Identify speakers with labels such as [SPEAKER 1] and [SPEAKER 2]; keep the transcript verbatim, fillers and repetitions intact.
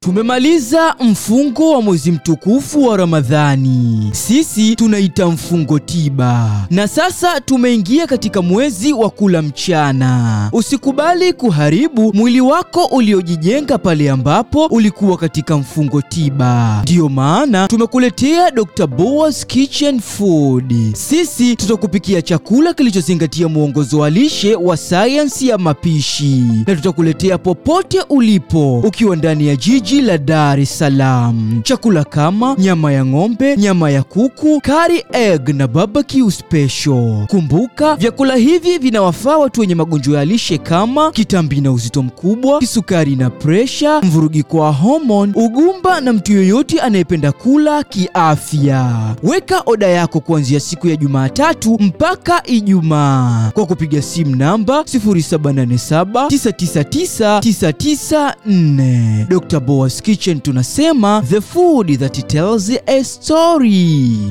[SPEAKER 1] Tumemaliza mfungo wa mwezi mtukufu wa Ramadhani. Sisi tunaita mfungo tiba. Na sasa tumeingia katika mwezi wa kula mchana. Usikubali kuharibu mwili wako uliojijenga pale ambapo ulikuwa katika mfungo tiba. Ndiyo maana tumekuletea Doctor Boaz Kitchen Food. Sisi tutakupikia chakula kilichozingatia mwongozo wa lishe wa sayansi ya mapishi. Na tutakuletea popote ulipo ukiwa ndani ya jiji la Dar es Salaam. Chakula kama nyama ya ng'ombe, nyama ya kuku, curry egg na barbecue special. Kumbuka, vyakula hivi vinawafaa watu wenye magonjwa ya lishe kama kitambi na uzito mkubwa, kisukari na pressure, mvurugiko wa hormone, ugumba na mtu yoyote anayependa kula kiafya. Weka oda yako kuanzia siku ya Jumatatu mpaka Ijumaa kwa kupiga simu namba sifuri saba nane saba tisa tisa tisa tisa tisa nne. Doctor Boaz Kitchen tunasema the food that tells a story.